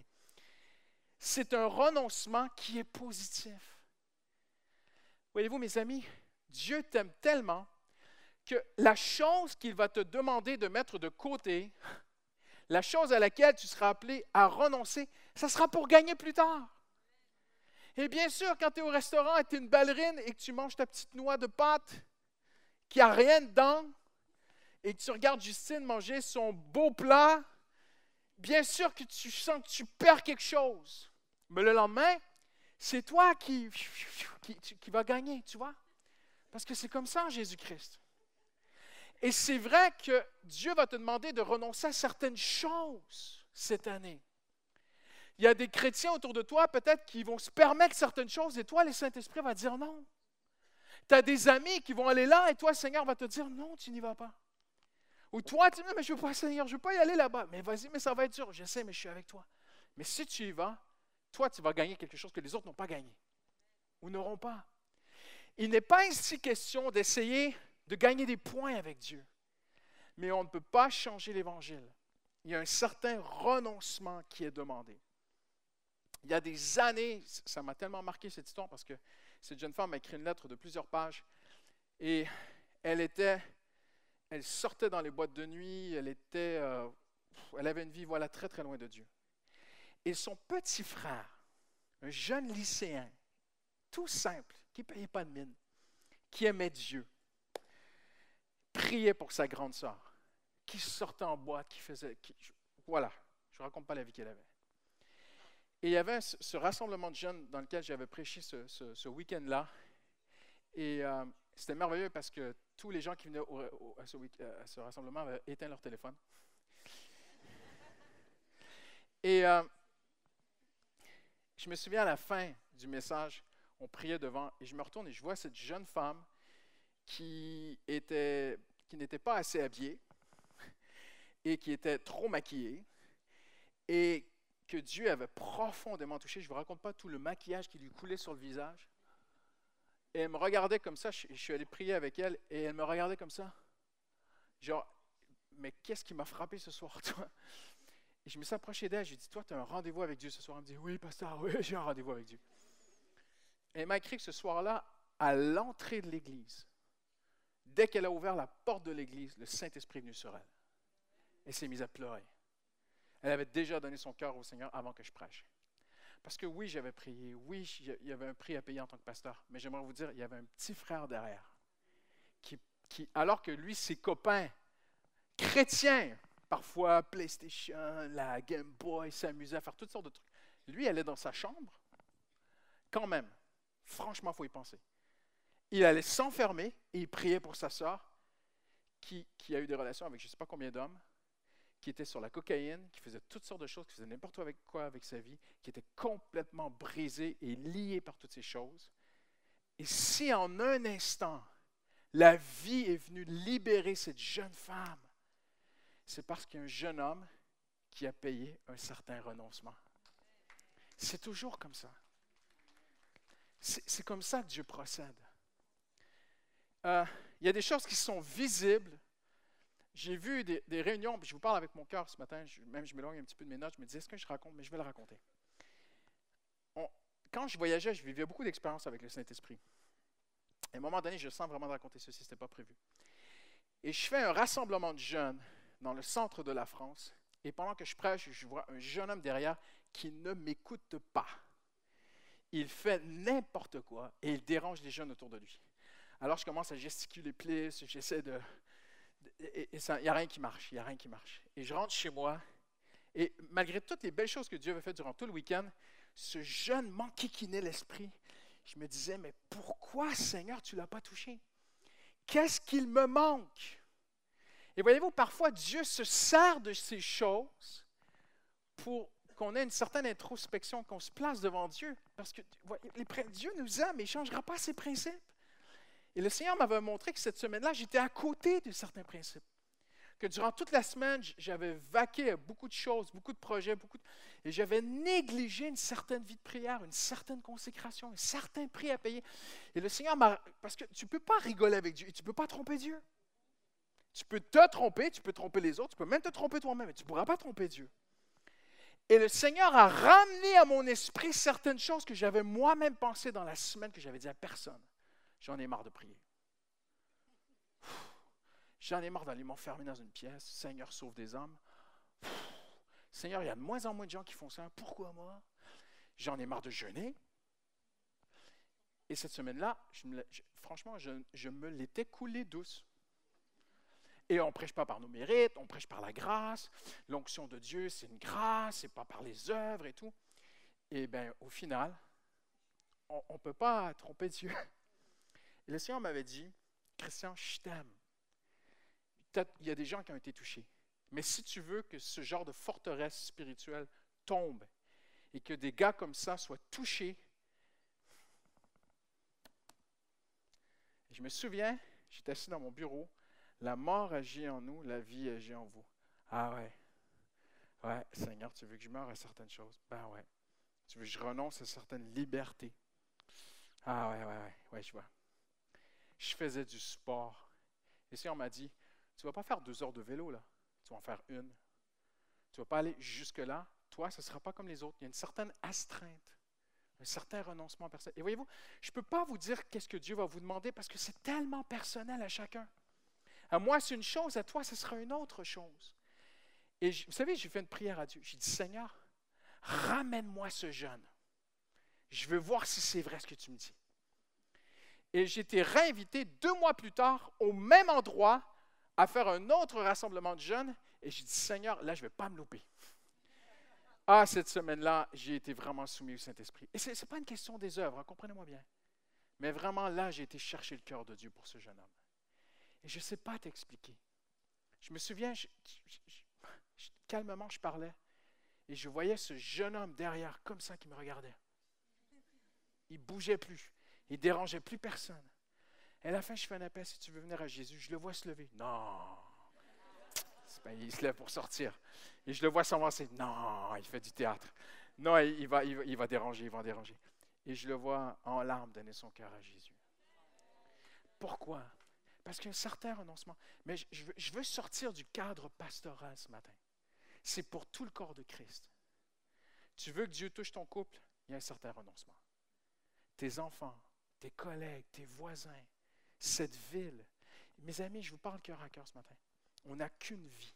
C'est un renoncement qui est positif. Voyez-vous, mes amis, Dieu t'aime tellement que la chose qu'il va te demander de mettre de côté, la chose à laquelle tu seras appelé à renoncer, ça sera pour gagner plus tard. Et bien sûr, quand tu es au restaurant et tu es une ballerine et que tu manges ta petite noix de pâte qui n'a rien dedans et que tu regardes Justine manger son beau plat, bien sûr que tu sens que tu perds quelque chose. Mais le lendemain, c'est toi qui va gagner, tu vois? Parce que c'est comme ça en Jésus-Christ. Et c'est vrai que Dieu va te demander de renoncer à certaines choses cette année. Il y a des chrétiens autour de toi peut-être qui vont se permettre certaines choses et toi, le Saint-Esprit va dire non. Tu as des amis qui vont aller là et toi, le Seigneur va te dire non, tu n'y vas pas. Ou toi, tu dis, mais je ne veux pas, Seigneur, je ne veux pas y aller là-bas. Mais vas-y, mais ça va être dur. Je sais, mais je suis avec toi. Mais si tu y vas, toi, tu vas gagner quelque chose que les autres n'ont pas gagné ou n'auront pas. Il n'est pas ici question d'essayer de gagner des points avec Dieu. Mais on ne peut pas changer l'Évangile. Il y a un certain renoncement qui est demandé. Il y a des années, ça m'a tellement marqué cette histoire parce que cette jeune femme m'a écrit une lettre de plusieurs pages et elle sortait dans les boîtes de nuit, elle avait une vie très très loin de Dieu. Et son petit frère un jeune lycéen, tout simple, qui ne payait pas de mine, qui aimait Dieu, priait pour sa grande sœur, qui sortait en boîte, voilà, je ne raconte pas la vie qu'elle avait. Et il y avait ce rassemblement de jeunes dans lequel j'avais prêché ce week-end-là. Et c'était merveilleux parce que tous les gens qui venaient à ce rassemblement avaient éteint leur téléphone. Et je me souviens à la fin du message, on priait devant et je me retourne et je vois cette jeune femme qui n'était pas assez habillée et qui était trop maquillée et que Dieu avait profondément touché. Je ne vous raconte pas tout le maquillage qui lui coulait sur le visage. Et elle me regardait comme ça, je suis allé prier avec elle, et elle me regardait comme ça. Genre, mais qu'est-ce qui m'a frappé ce soir, toi? Et je me suis approché d'elle, je lui ai dit, toi, tu as un rendez-vous avec Dieu ce soir? Elle me dit, oui, pasteur, oui, j'ai un rendez-vous avec Dieu. Et elle m'a écrit que ce soir-là, à l'entrée de l'église, dès qu'elle a ouvert la porte de l'église, le Saint-Esprit est venu sur elle. Elle s'est mise à pleurer. Elle avait déjà donné son cœur au Seigneur avant que je prêche. Parce que oui, j'avais prié, oui, il y avait un prix à payer en tant que pasteur, mais j'aimerais vous dire, il y avait un petit frère derrière, qui alors que lui, ses copains chrétiens, parfois PlayStation, la Game Boy, s'amusaient à faire toutes sortes de trucs. Lui, elle est dans sa chambre, quand même, franchement, il faut y penser. Il allait s'enfermer et il priait pour sa sœur, qui a eu des relations avec je ne sais pas combien d'hommes, qui était sur la cocaïne, qui faisait toutes sortes de choses, qui faisait n'importe quoi avec sa vie, qui était complètement brisé et lié par toutes ces choses. Et si en un instant, la vie est venue libérer cette jeune femme, c'est parce qu'il y a un jeune homme qui a payé un certain renoncement. C'est toujours comme ça. C'est comme ça que Dieu procède. Il y a des choses qui sont visibles. J'ai vu des réunions, puis je vous parle avec mon cœur ce matin, je m'éloigne un petit peu de mes notes, je me disais, est-ce que je raconte? Mais je vais le raconter. Quand je voyageais, je vivais beaucoup d'expériences avec le Saint-Esprit. À un moment donné, je sens vraiment de raconter ceci, ce n'était pas prévu. Et je fais un rassemblement de jeunes dans le centre de la France, et pendant que je prêche, je vois un jeune homme derrière qui ne m'écoute pas. Il fait n'importe quoi, et il dérange les jeunes autour de lui. Alors je commence à gesticuler plus, j'essaie de... Et il n'y a rien qui marche, Et je rentre chez moi, et malgré toutes les belles choses que Dieu avait faites durant tout le week-end, ce jeune m'enquiquinait l'esprit. Je me disais, mais pourquoi, Seigneur, tu ne l'as pas touché? Qu'est-ce qu'il me manque? Et voyez-vous, parfois, Dieu se sert de ces choses pour qu'on ait une certaine introspection, qu'on se place devant Dieu. Parce que Dieu nous aime et il ne changera pas ses principes. Et le Seigneur m'avait montré que cette semaine-là, j'étais à côté de certains principes. Que durant toute la semaine, j'avais vaqué à beaucoup de choses, beaucoup de projets, et j'avais négligé une certaine vie de prière, une certaine consécration, un certain prix à payer. Et le Seigneur m'a... Parce que tu ne peux pas rigoler avec Dieu et tu ne peux pas tromper Dieu. Tu peux te tromper, tu peux tromper les autres, tu peux même te tromper toi-même, mais tu ne pourras pas tromper Dieu. Et le Seigneur a ramené à mon esprit certaines choses que j'avais moi-même pensées dans la semaine que j'avais dit à personne. J'en ai marre de prier. J'en ai marre d'aller m'enfermer dans une pièce. Seigneur, sauve des âmes. Seigneur, il y a de moins en moins de gens qui font ça. Pourquoi moi? J'en ai marre de jeûner. Et cette semaine-là, franchement, je me l'étais coulée douce. Et on ne prêche pas par nos mérites, on prêche par la grâce. L'onction de Dieu, c'est une grâce, c'est pas par les œuvres et tout. Et bien, au final, on ne peut pas tromper Dieu. Et le Seigneur m'avait dit, Christian, je t'aime. Il y a des gens qui ont été touchés. Mais si tu veux que ce genre de forteresse spirituelle tombe et que des gars comme ça soient touchés, et je me souviens, j'étais assis dans mon bureau, la mort agit en nous, la vie agit en vous. Ah ouais. Ouais, Seigneur, tu veux que je meure à certaines choses? Ben ouais. Tu veux que je renonce à certaines libertés? Ah ouais, je vois. Je faisais du sport. Et le Seigneur m'a dit, tu ne vas pas faire 2 heures de vélo, là. Tu vas en faire 1. Tu ne vas pas aller jusque-là. Toi, ce ne sera pas comme les autres. Il y a une certaine astreinte, un certain renoncement personnel. Et voyez-vous, je ne peux pas vous dire qu'est-ce que Dieu va vous demander parce que c'est tellement personnel à chacun. À moi, c'est une chose, à toi, ce sera une autre chose. Et vous savez, j'ai fait une prière à Dieu. J'ai dit, Seigneur, ramène-moi ce jeune Je veux voir si c'est vrai ce que tu me dis. Et j'ai été réinvité 2 mois plus tard, au même endroit, à faire un autre rassemblement de jeunes. Et j'ai dit, Seigneur, là, je ne vais pas me louper. Ah, cette semaine-là, j'ai été vraiment soumis au Saint-Esprit. Et ce n'est pas une question des œuvres, hein, comprenez-moi bien. Mais vraiment, là, j'ai été chercher le cœur de Dieu pour ce jeune homme. Et je ne sais pas t'expliquer. Je me souviens, calmement, je parlais. Et je voyais ce jeune homme derrière, comme ça, qui me regardait. Il ne bougeait plus. Il ne dérangeait plus personne. Et à la fin, je fais un appel, si tu veux venir à Jésus, je le vois se lever. Non. Il se lève pour sortir. Et je le vois s'avancer. Non, il fait du théâtre. Non, il va déranger, il va en déranger. Et je le vois en larmes donner son cœur à Jésus. Pourquoi? Parce qu'il y a un certain renoncement. Mais je veux sortir du cadre pastoral ce matin. C'est pour tout le corps de Christ. Tu veux que Dieu touche ton couple? Il y a un certain renoncement. Tes enfants, tes collègues, tes voisins, cette ville. Mes amis, je vous parle cœur à cœur ce matin. On n'a qu'une vie.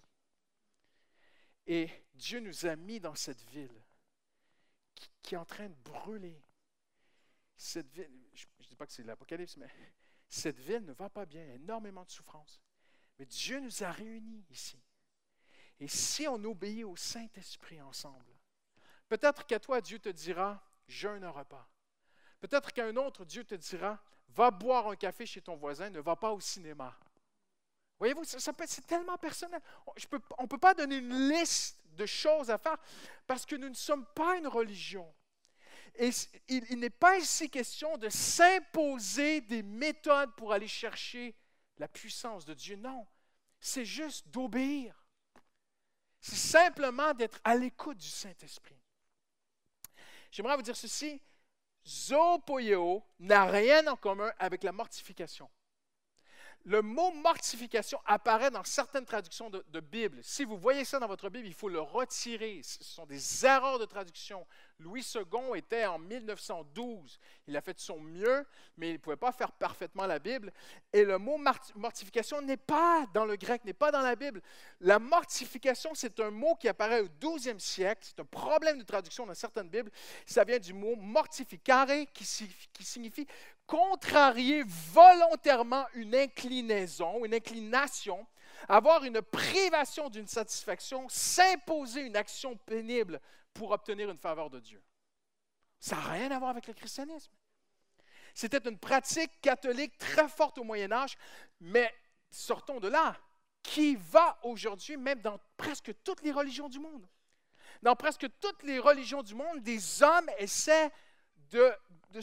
Et Dieu nous a mis dans cette ville qui est en train de brûler. Cette ville, je ne dis pas que c'est l'Apocalypse, mais cette ville ne va pas bien, il y a énormément de souffrance. Mais Dieu nous a réunis ici. Et si on obéit au Saint-Esprit ensemble, peut-être qu'à toi, Dieu te dira, jeûne un repas. Peut-être qu'à un autre, Dieu te dira, va boire un café chez ton voisin, ne va pas au cinéma. Voyez-vous, c'est tellement personnel. On ne peut pas donner une liste de choses à faire parce que nous ne sommes pas une religion. Et il n'est pas ici question de s'imposer des méthodes pour aller chercher la puissance de Dieu. Non, c'est juste d'obéir. C'est simplement d'être à l'écoute du Saint-Esprit. J'aimerais vous dire ceci. Zopoieo n'a rien en commun avec la mortification. Le mot mortification apparaît dans certaines traductions de Bible. Si vous voyez ça dans votre Bible, il faut le retirer. Ce sont des erreurs de traduction. Louis II était en 1912. Il a fait de son mieux, mais il ne pouvait pas faire parfaitement la Bible. Et le mot mortification n'est pas dans le grec, n'est pas dans la Bible. La mortification, c'est un mot qui apparaît au 12e siècle. C'est un problème de traduction dans certaines Bibles. Ça vient du mot mortificare, qui signifie contrarier volontairement une inclinaison, une inclination, avoir une privation d'une satisfaction, s'imposer une action pénible pour obtenir une faveur de Dieu. Ça n'a rien à voir avec le christianisme. C'était une pratique catholique très forte au Moyen Âge, mais sortons de là, qui va aujourd'hui même dans presque toutes les religions du monde. Dans presque toutes les religions du monde, des hommes essaient de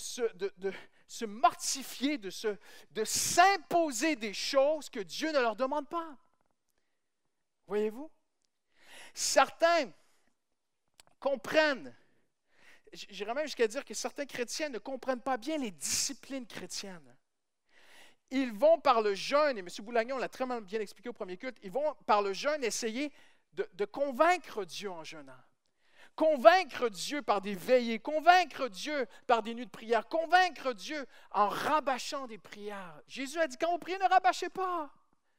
se mortifier, de s'imposer des choses que Dieu ne leur demande pas. Voyez-vous? Certains comprennent, j'irais même jusqu'à dire que certains chrétiens ne comprennent pas bien les disciplines chrétiennes. Ils vont par le jeûne, et M. Boulagnon l'a très bien expliqué au premier culte, ils vont par le jeûne essayer de convaincre Dieu en jeûnant. Convaincre Dieu par des veillées, convaincre Dieu par des nuits de prière, convaincre Dieu en rabâchant des prières. Jésus a dit, quand vous priez, ne rabâchez pas.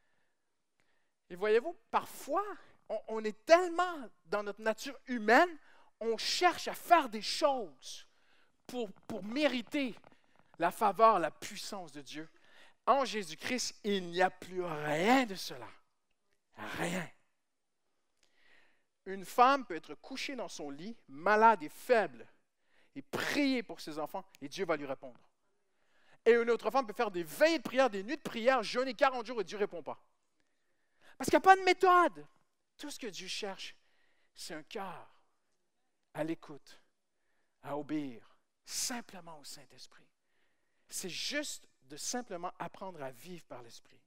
Et voyez-vous, parfois, on est tellement dans notre nature humaine, on cherche à faire des choses pour mériter la faveur, la puissance de Dieu. En Jésus-Christ, il n'y a plus rien de cela. Rien. Une femme peut être couchée dans son lit, malade et faible, et prier pour ses enfants, et Dieu va lui répondre. Et une autre femme peut faire des veillées de prière, des nuits de prière, jeûner 40 jours, et Dieu ne répond pas. Parce qu'il n'y a pas de méthode. Tout ce que Dieu cherche, c'est un cœur à l'écoute, à obéir, simplement au Saint-Esprit. C'est juste de simplement apprendre à vivre par l'Esprit.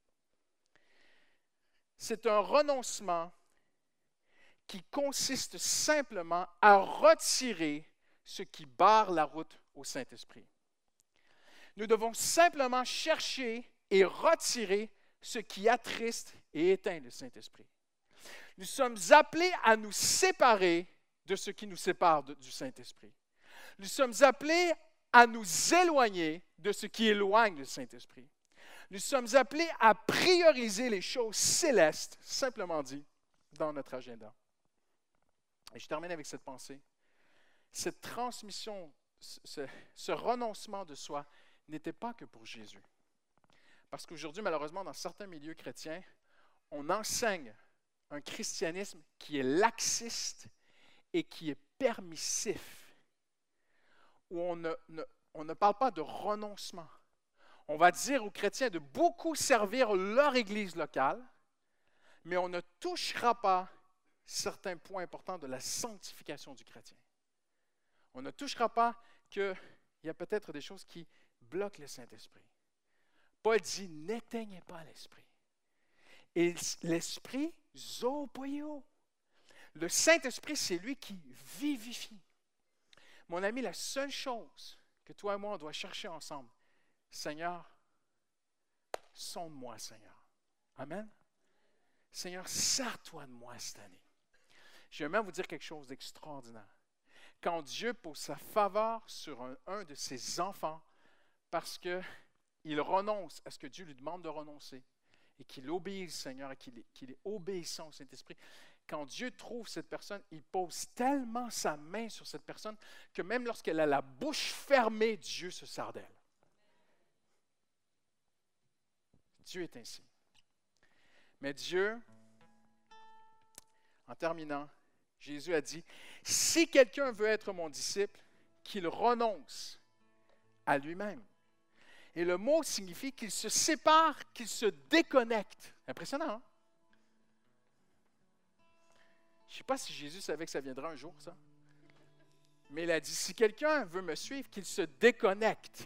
C'est un renoncement qui consiste simplement à retirer ce qui barre la route au Saint-Esprit. Nous devons simplement chercher et retirer ce qui attriste et éteint le Saint-Esprit. Nous sommes appelés à nous séparer de ce qui nous sépare du Saint-Esprit. Nous sommes appelés à nous éloigner de ce qui éloigne le Saint-Esprit. Nous sommes appelés à prioriser les choses célestes, simplement dit, dans notre agenda. Et je termine avec cette pensée. Cette transmission ce renoncement de soi n'était pas que pour Jésus. Parce qu'aujourd'hui, malheureusement, dans certains milieux chrétiens, on enseigne un christianisme qui est laxiste et qui est permissif, où on ne parle pas de renoncement. On va dire aux chrétiens de beaucoup servir leur église locale, mais on ne touchera pas certains points importants de la sanctification du chrétien. On ne touchera pas qu'il y a peut-être des choses qui bloquent le Saint-Esprit. Paul dit, n'éteignez pas l'Esprit. Et l'Esprit, zopoio. Le Saint-Esprit, c'est lui qui vivifie. Mon ami, la seule chose que toi et moi, on doit chercher ensemble, Seigneur, sonde-moi, Seigneur. Amen. Seigneur, sers-toi de moi cette année. Je vais même vous dire quelque chose d'extraordinaire. Quand Dieu pose sa faveur sur un de ses enfants, parce qu'il renonce à ce que Dieu lui demande de renoncer, et qu'il obéisse, Seigneur, et qu'il est obéissant au Saint-Esprit, quand Dieu trouve cette personne, il pose tellement sa main sur cette personne que même lorsqu'elle a la bouche fermée, Dieu se sert d'elle. Dieu est ainsi. Mais Dieu, en terminant, Jésus a dit, si quelqu'un veut être mon disciple, qu'il renonce à lui-même. Et le mot signifie qu'il se sépare, qu'il se déconnecte. Impressionnant, hein? Je ne sais pas si Jésus savait que ça viendra un jour, ça. Mais il a dit, si quelqu'un veut me suivre, qu'il se déconnecte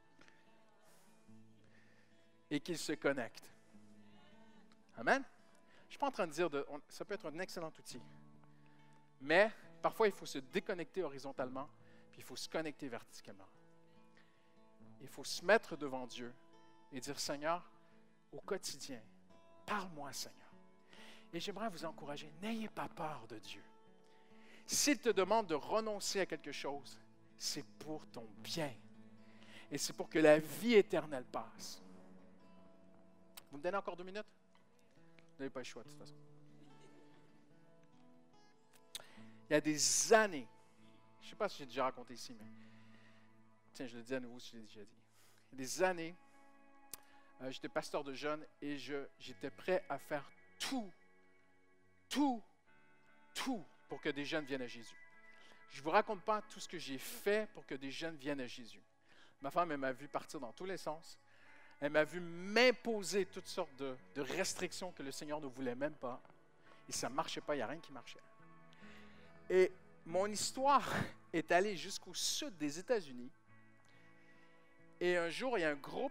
et qu'il se connecte. Amen? Je ne suis pas en train de dire, ça peut être un excellent outil. Mais parfois, il faut se déconnecter horizontalement, puis il faut se connecter verticalement. Il faut se mettre devant Dieu et dire, Seigneur, au quotidien, parle-moi, Seigneur. Et j'aimerais vous encourager, n'ayez pas peur de Dieu. S'il te demande de renoncer à quelque chose, c'est pour ton bien. Et c'est pour que la vie éternelle passe. Vous me donnez encore 2 minutes? Vous n'avez pas le choix, de toute façon. Il y a des années, je ne sais pas si j'ai déjà raconté ici, mais tiens, je le dis à nouveau si je l'ai déjà dit. Il y a des années, j'étais pasteur de jeunes et j'étais prêt à faire tout pour que des jeunes viennent à Jésus. Je ne vous raconte pas tout ce que j'ai fait pour que des jeunes viennent à Jésus. Ma femme, elle m'a vu partir dans tous les sens. Elle m'a vu m'imposer toutes sortes de restrictions que le Seigneur ne voulait même pas. Et ça ne marchait pas, il n'y a rien qui marchait. Et mon histoire est allée jusqu'au sud des États-Unis. Et un jour, il y a un groupe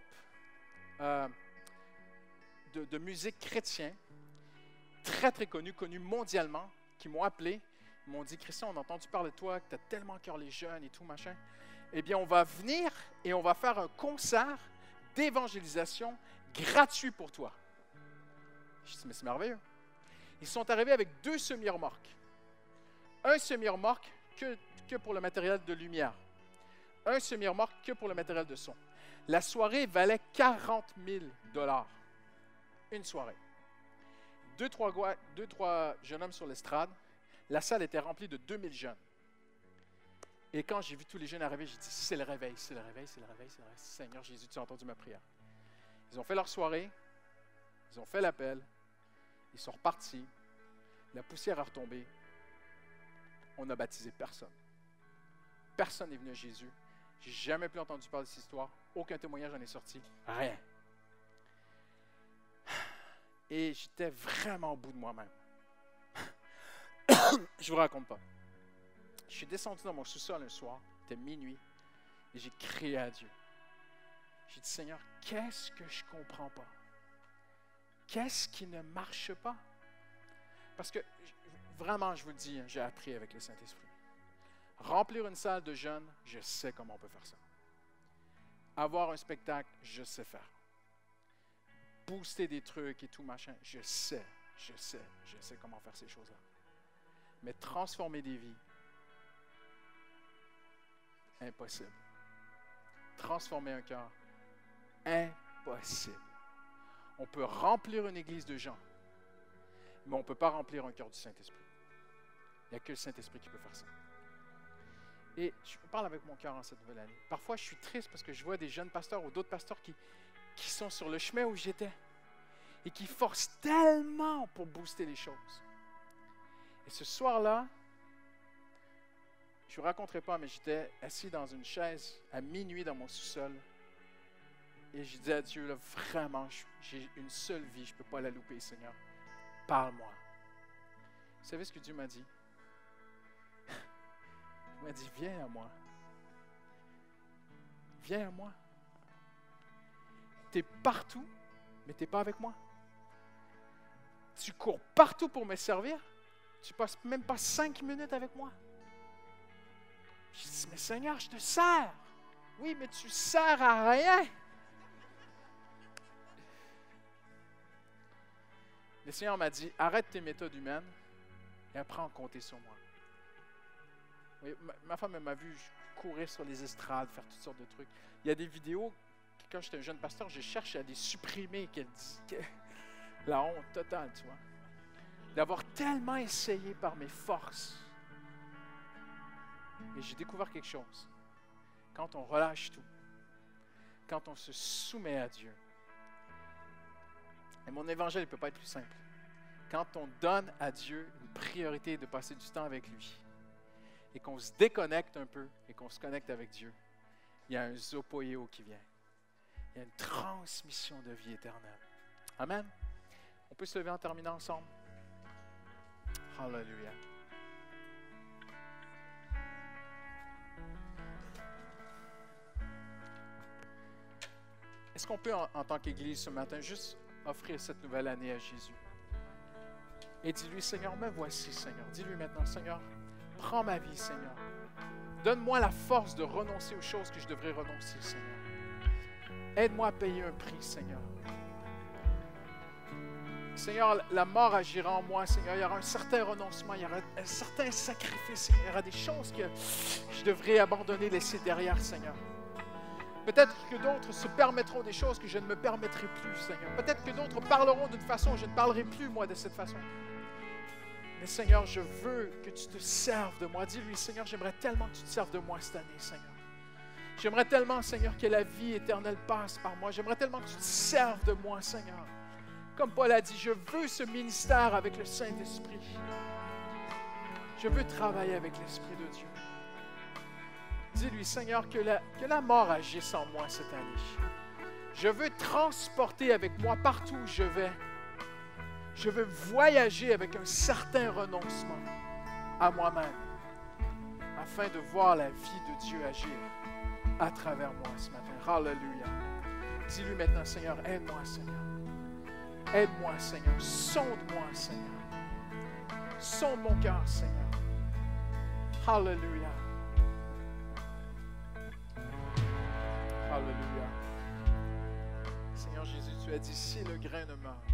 de musique chrétien, très, très connu mondialement, qui m'ont appelé. Ils m'ont dit, Christian, on a entendu parler de toi, que tu as tellement à cœur les jeunes et tout, machin. Eh bien, on va venir et on va faire un concert d'évangélisation gratuit pour toi. Je dis, mais c'est merveilleux. Ils sont arrivés avec 2 semi-remorques. Un semi-remorque que pour le matériel de lumière. Un semi-remorque que pour le matériel de son. La soirée valait 40 000 $. Une soirée. 2-3 jeunes hommes sur l'estrade. La salle était remplie de 2000 jeunes. Et quand j'ai vu tous les jeunes arriver, j'ai dit, c'est le réveil, c'est le réveil, c'est le réveil, c'est le réveil. Seigneur Jésus, tu as entendu ma prière. Ils ont fait leur soirée, ils ont fait l'appel, ils sont repartis, la poussière est retombée. On n'a baptisé personne. Personne n'est venu à Jésus. Je n'ai jamais plus entendu parler de cette histoire. Aucun témoignage en est sorti. Rien. Et j'étais vraiment au bout de moi-même. Je ne vous raconte pas. Je suis descendu dans mon sous-sol un soir, il était minuit, et j'ai crié à Dieu. J'ai dit, Seigneur, qu'est-ce que je ne comprends pas? Qu'est-ce qui ne marche pas? Parce que, vraiment, je vous le dis, j'ai appris avec le Saint-Esprit. Remplir une salle de jeunes, je sais comment on peut faire ça. Avoir un spectacle, je sais faire. Booster des trucs et tout, machin, je sais comment faire ces choses-là. Mais transformer des vies, impossible. Transformer un cœur, impossible. On peut remplir une église de gens, mais on ne peut pas remplir un cœur du Saint-Esprit. Il n'y a que le Saint-Esprit qui peut faire ça. Et je parle avec mon cœur en cette nouvelle année. Parfois, je suis triste parce que je vois des jeunes pasteurs ou d'autres pasteurs qui sont sur le chemin où j'étais et qui forcent tellement pour booster les choses. Et ce soir-là, je ne vous raconterai pas, mais j'étais assis dans une chaise à minuit dans mon sous-sol. Et je disais à Dieu, là, vraiment, j'ai une seule vie, je ne peux pas la louper, Seigneur. Parle-moi. Vous savez ce que Dieu m'a dit? Il m'a dit, viens à moi. Viens à moi. Tu es partout, mais tu n'es pas avec moi. Tu cours partout pour me servir. Tu ne passes même pas 5 minutes avec moi. Je dis, mais Seigneur, je te sers. Oui, mais tu ne sers à rien. Le Seigneur m'a dit, arrête tes méthodes humaines et apprends à compter sur moi. Oui, ma femme m'a vu courir sur les estrades, faire toutes sortes de trucs. Il y a des vidéos, quand j'étais un jeune pasteur, je cherche à les supprimer, la honte totale, tu vois. D'avoir tellement essayé par mes forces. Mais j'ai découvert quelque chose. Quand on relâche tout, quand on se soumet à Dieu, et mon évangile ne peut pas être plus simple. Quand on donne à Dieu une priorité de passer du temps avec lui, et qu'on se déconnecte un peu, et qu'on se connecte avec Dieu, il y a un zopoïo qui vient. Il y a une transmission de vie éternelle. Amen. On peut se lever en terminant ensemble. Hallelujah. Est-ce qu'on peut, en tant qu'Église ce matin, juste offrir cette nouvelle année à Jésus? Et dis-lui, Seigneur, me voici, Seigneur. Dis-lui maintenant, Seigneur, prends ma vie, Seigneur. Donne-moi la force de renoncer aux choses que je devrais renoncer, Seigneur. Aide-moi à payer un prix, Seigneur. Seigneur, la mort agira en moi, Seigneur. Il y aura un certain renoncement, il y aura un certain sacrifice, Seigneur. Il y aura des choses que je devrais abandonner, laisser derrière, Seigneur. Peut-être que d'autres se permettront des choses que je ne me permettrai plus, Seigneur. Peut-être que d'autres parleront d'une façon, je ne parlerai plus, moi, de cette façon. Mais Seigneur, je veux que tu te serves de moi. Dis-lui, Seigneur, j'aimerais tellement que tu te serves de moi cette année, Seigneur. J'aimerais tellement, Seigneur, que la vie éternelle passe par moi. J'aimerais tellement que tu te serves de moi, Seigneur. Comme Paul a dit, je veux ce ministère avec le Saint-Esprit. Je veux travailler avec l'Esprit de Dieu. Dis-lui, Seigneur, que la mort agisse en moi cette année. Je veux transporter avec moi partout où je vais. Je veux voyager avec un certain renoncement à moi-même, afin de voir la vie de Dieu agir à travers moi ce matin. Hallelujah. Dis-lui maintenant, Seigneur, aide-moi, Seigneur. Aide-moi, Seigneur. Sonde-moi, Seigneur. Sonde mon cœur, Seigneur. Hallelujah. Hallelujah. Seigneur Jésus, tu as dit, si le grain ne meurt,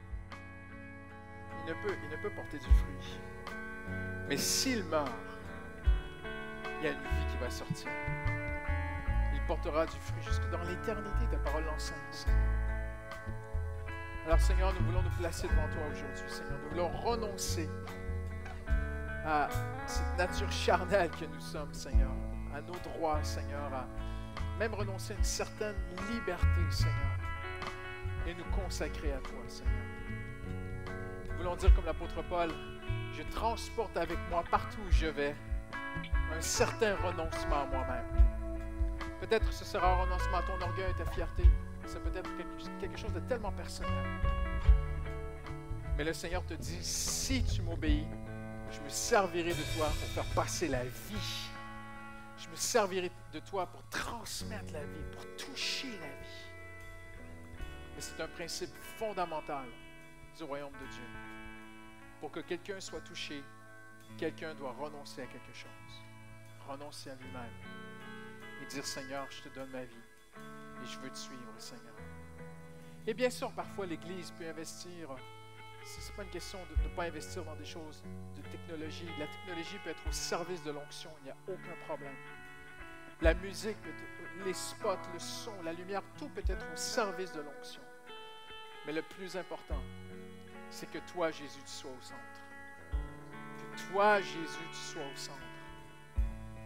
il ne peut porter du fruit. Mais s'il meurt, il y a une vie qui va sortir. Il portera du fruit jusque dans l'éternité. Ta parole l'enseigne, Seigneur. Alors, Seigneur, nous voulons nous placer devant toi aujourd'hui, Seigneur. Nous voulons renoncer à cette nature charnelle que nous sommes, Seigneur, à nos droits, Seigneur, à même renoncer à une certaine liberté, Seigneur, et nous consacrer à toi, Seigneur. Nous voulons dire comme l'apôtre Paul, je transporte avec moi partout où je vais un certain renoncement à moi-même. Peut-être que ce sera un renoncement à ton orgueil, ta fierté. C'est peut-être quelque chose de tellement personnel. Mais le Seigneur te dit, si tu m'obéis, je me servirai de toi pour faire passer la vie. Je me servirai de toi pour transmettre la vie, pour toucher la vie. Mais c'est un principe fondamental du royaume de Dieu. Pour que quelqu'un soit touché, quelqu'un doit renoncer à quelque chose. Renoncer à lui-même. Et dire, Seigneur, je te donne ma vie. Et je veux te suivre, Seigneur. Et bien sûr, parfois, l'Église peut investir. Ce n'est pas une question de ne pas investir dans des choses de technologie. La technologie peut être au service de l'onction. Il n'y a aucun problème. La musique, les spots, le son, la lumière, tout peut être au service de l'onction. Mais le plus important, c'est que toi, Jésus, tu sois au centre. Que toi, Jésus, tu sois au centre.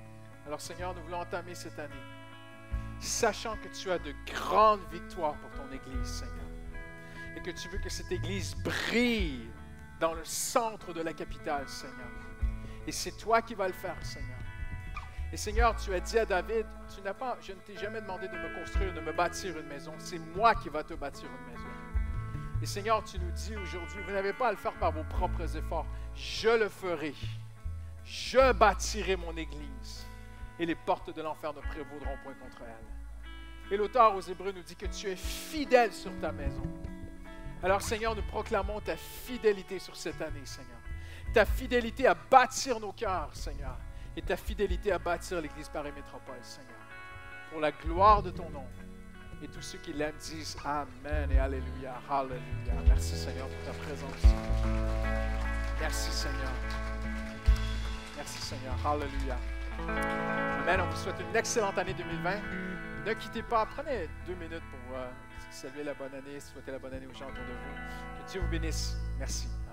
Alors Seigneur, nous voulons entamer cette année, sachant que tu as de grandes victoires pour ton Église, Seigneur. Et que tu veux que cette Église brille dans le centre de la capitale, Seigneur. Et c'est toi qui vas le faire, Seigneur. Et Seigneur, tu as dit à David, je ne t'ai jamais demandé de me construire, de me bâtir une maison. C'est moi qui vais te bâtir une maison. Et Seigneur, tu nous dis aujourd'hui, vous n'avez pas à le faire par vos propres efforts. Je le ferai. Je bâtirai mon Église. Et les portes de l'enfer ne prévaudront point contre elle. Et l'auteur aux Hébreux nous dit que tu es fidèle sur ta maison. Alors Seigneur, nous proclamons ta fidélité sur cette année, Seigneur. Ta fidélité à bâtir nos cœurs, Seigneur. Et ta fidélité à bâtir l'Église Paris Métropole, Seigneur. Pour la gloire de ton nom. Et tous ceux qui l'aiment disent Amen et Alléluia. Alléluia. Merci Seigneur pour ta présence. Merci Seigneur. Merci Seigneur. Alléluia. Amen. On vous souhaite une excellente année 2020. Ne quittez pas. Prenez 2 minutes pour saluer la bonne année, souhaiter la bonne année aux gens autour de vous. Que Dieu vous bénisse. Merci.